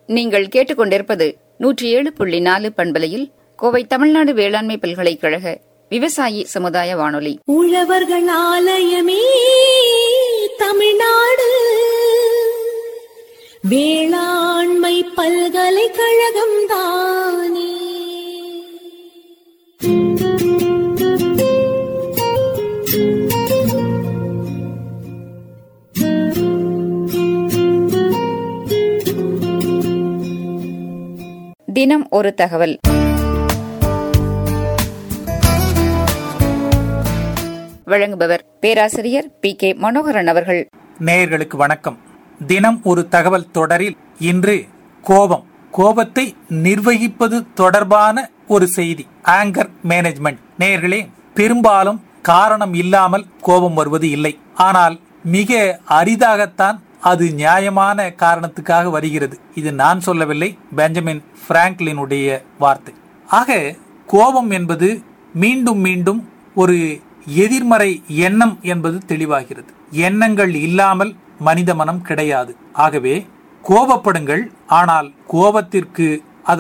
நீங்கள் கேட்டுக்கொண்டிருப்பது 107.4 பண்பலையில் கோவை தமிழ்நாடு வேளாண்மை பல்கலைக்கழக விவசாயி சமுதாய வானொலி. உழவர்கள் ஆலயமே தமிழ்நாடு வேளாண்மை பல்கலைக்கழகம் தானே. தினம் ஒரு தகவல். வழங்குபவர் பேராசிரியர் PK மனோகரன் அவர்கள். நேயர்களுக்கு வணக்கம். தினம் ஒரு தகவல் தொடரில் இன்று கோபத்தை நிர்வகிப்பது தொடர்பான ஒரு செய்தி, ஆங்கர் மேனேஜ்மெண்ட். நேயர்களே, பெரும்பாலும் காரணம் இல்லாமல் கோபம் வருவது இல்லை. ஆனால் மிக அரிதாகத்தான் அது நியாயமான காரணத்துக்காக வருகிறது. இது நான் சொல்லவில்லை, பெஞ்சமின் பிராங்க்லினுடைய வார்த்தை. ஆக கோபம் என்பது மீண்டும் மீண்டும் ஒரு எதிர்மறை எண்ணம் என்பது தெளிவாகிறது. எண்ணங்கள் இல்லாமல் மனித மனம் கிடையாது. ஆகவே கோபப்படுங்கள், ஆனால் கோபத்திற்கு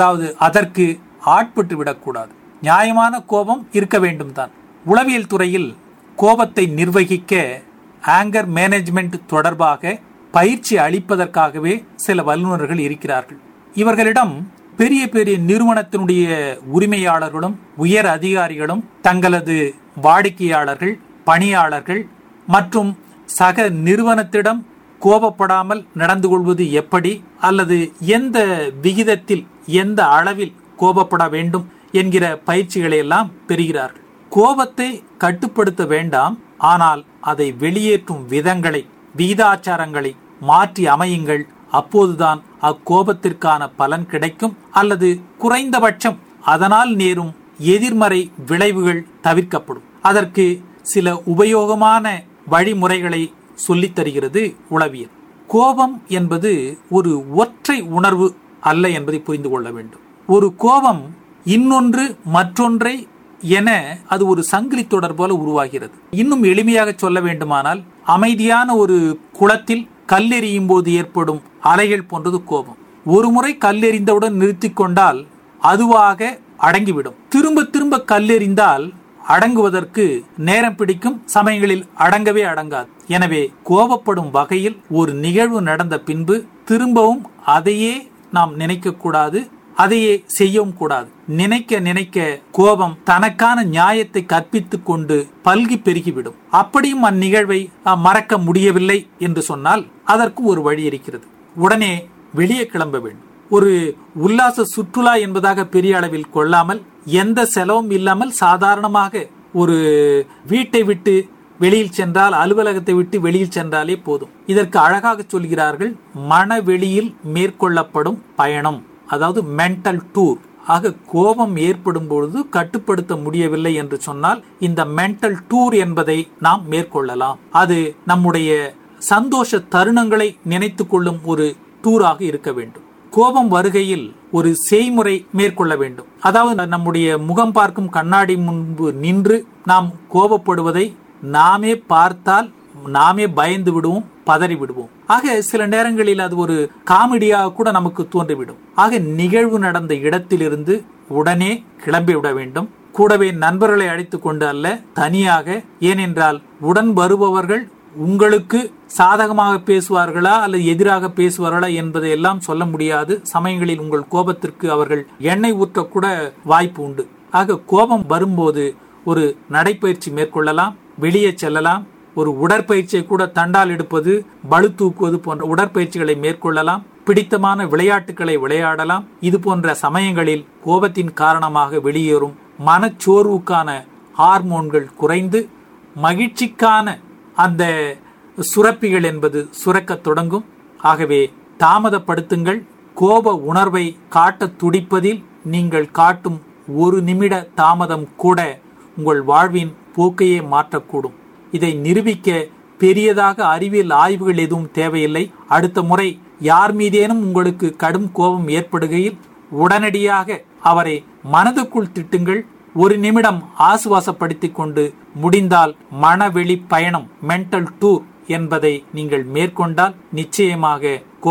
அதற்கு ஆட்பட்டு விடக்கூடாது. நியாயமான கோபம் இருக்க வேண்டும் தான். உளவியல் துறையில் கோபத்தை நிர்வகிக்க ஆங்கர் மேனேஜ்மெண்ட் தொடர்பாக பயிற்சி அளிப்பதற்காகவே சில வல்லுநர்கள் இருக்கிறார்கள். இவர்களிடம் பெரிய பெரிய நிறுவனத்தினுடைய உரிமையாளர்களும் உயர் அதிகாரிகளும் தங்களது வாடிக்கையாளர்கள், பணியாளர்கள் மற்றும் சக நிறுவனத்திடம் கோபப்படாமல் நடந்து கொள்வது எப்படி, அல்லது எந்த விகிதத்தில் எந்த அளவில் கோபப்பட வேண்டும் என்கிற பயிற்சிகளை எல்லாம் பெறுகிறார்கள். கோபத்தை கட்டுப்படுத்த வேண்டாம், ஆனால் அதை வெளியேற்றும் விதங்களை, விகிதாச்சாரங்களை மாற்றி அமையுங்கள். அப்போதுதான் அக்கோபத்திற்கான பலன் கிடைக்கும், அல்லது குறைந்தபட்சம் அதனால் நேரும் எதிர்மறை விளைவுகள் தவிர்க்கப்படும். அதற்கு சில உபயோகமான வழிமுறைகளை சொல்லித் தருகிறது உளவியல். கோபம் என்பது ஒரு ஒற்றை உணர்வு அல்ல என்பதை புரிந்து கொள்ள வேண்டும். ஒரு கோபம் இன்னொன்று மற்றொன்றை என அது ஒரு சங்கிலி தொடர் போல உருவாகிறது. இன்னும் எளிமையாக சொல்ல வேண்டுமானால், அமைதியான ஒரு குளத்தில் கல்லெறியும் போது ஏற்படும் அலைகள் போன்றது கோபம். ஒரு முறை கல்லெறிந்தவுடன் நிறுத்தி கொண்டால் அதுவாக அடங்கிவிடும். திரும்ப திரும்ப கல்லெறிந்தால் அடங்குவதற்கு நேரம் பிடிக்கும், சமயங்களில் அடங்கவே அடங்காது. எனவே கோபப்படும் வகையில் ஒரு நிகழ்வு நடந்த பின்பு திரும்பவும் அதையே நாம் நினைக்க கூடாது, அதையே செய்யவும் கூடாது. நினைக்க கோபம் தனக்கான நியாயத்தை கற்பித்துக் கொண்டு பல்கி பெருகிவிடும். அப்படியும் அந்நிகழ்வை மறக்க முடியவில்லை என்று சொன்னால் அதற்கு ஒரு வழி இருக்கிறது. உடனே வெளியே கிளம்ப வேண்டும். ஒரு உல்லாச சுற்றுலா என்பதாக பெரிய அளவில் கொள்ளாமல், எந்த செலவும் இல்லாமல் சாதாரணமாக ஒரு வீட்டை விட்டு வெளியில் சென்றால், அலுவலகத்தை விட்டு வெளியில் சென்றாலே போதும். இதற்கு அழகாக சொல்கிறார்கள், மனவெளியில் மேற்கொள்ளப்படும் பயணம், அதாவது மென்டல் டூர். ஆக கோபம் ஏற்படும் பொழுது கட்டுப்படுத்த முடியவில்லை என்று சொன்னால் இந்த மென்டல் டூர் என்பதை நாம் மேற்கொள்ளலாம். அது நம்முடைய சந்தோஷ தருணங்களை நினைத்து கொள்ளும் ஒரு டூராக இருக்க வேண்டும். கோபம் வருகையில் ஒரு செய்முறை மேற்கொள்ள வேண்டும். அதாவது நம்முடைய முகம் பார்க்கும் கண்ணாடி முன்பு நின்று நாம் கோபப்படுவதை நாமே பார்த்தால் நாமே பயந்து விடுவோம், பதறி விடுவோம். ஆக சில நேரங்களில் அது ஒரு காமெடியாக கூட நமக்கு தோன்றிவிடும். ஆக நிகழ்வு நடந்த இடத்திலிருந்து உடனே கிளம்பி விட வேண்டும். கூடவே நண்பர்களை அழைத்துக் கொண்டு அல்ல, தனியாக. ஏனென்றால் உடன் வருபவர்கள் உங்களுக்கு சாதகமாக பேசுவார்களா அல்லது எதிராக பேசுவார்களா என்பதை எல்லாம் சொல்ல முடியாது. சமயங்களில் உங்கள் கோபத்திற்கு அவர்கள் எண்ணெய் ஊற்றக்கூட வாய்ப்பு உண்டு. ஆக கோபம் வரும்போது ஒரு நடைப்பயிற்சி மேற்கொள்ளலாம், வெளியே செல்லலாம், ஒரு உடற்பயிற்சியை கூட, தண்டால் எடுப்பது, பளு தூக்குவது போன்ற உடற்பயிற்சிகளை மேற்கொள்ளலாம், பிடித்தமான விளையாட்டுகளை விளையாடலாம். இது போன்ற சமயங்களில் கோபத்தின் காரணமாக வெளியேறும் மனச்சோர்வுக்கான ஹார்மோன்கள் குறைந்து மகிழ்ச்சிக்கான அந்த சுரப்பிகள் என்பது சுரக்க தொடங்கும். ஆகவே தாமதப்படுத்துங்கள். கோப உணர்வை காட்ட துடிப்பதில் நீங்கள் காட்டும் ஒரு நிமிட தாமதம் கூட உங்கள் வாழ்வின் போக்கையே மாற்றக்கூடும். இதை நிரூபிக்க பெரியதாக அறிவியல் ஆய்வுகள் எதுவும் தேவையில்லை. அடுத்த முறை யார் மீதேனும் உங்களுக்கு கடும் கோபம் ஏற்படுகையில் உடனடியாக அவரை மனதுக்குள் திட்டுங்கள். ஒரு நிமிடம் ஆசுவாசப்படுத்திக் கொண்டு முடிந்தால் மனவெளி பயணம், மென்டல் டூர் என்பதை நீங்கள் மேற்கொண்டால் நிச்சயமாக கோபம்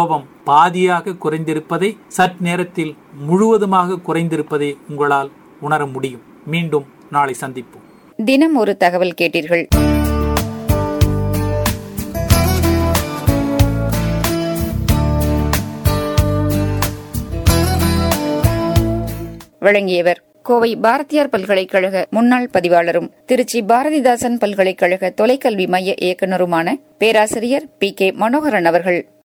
பாதியாக குறைந்திருப்பதை, சற்று நேரத்தில் முழுவதுமாக குறைந்திருப்பதை உங்களால் உணர முடியும். மீண்டும் நாளை சந்திப்போம். தினம் ஒரு தகவல் கேட்டீர்கள். வழங்கியவர் கோவை பாரதியார் பல்கலைக்கழக முன்னாள் பதிவாளரும் திருச்சி பாரதிதாசன் பல்கலைக்கழக தொலைக்கல்வி மைய இயக்குநருமான பேராசிரியர் PK மனோகரன் அவர்கள்.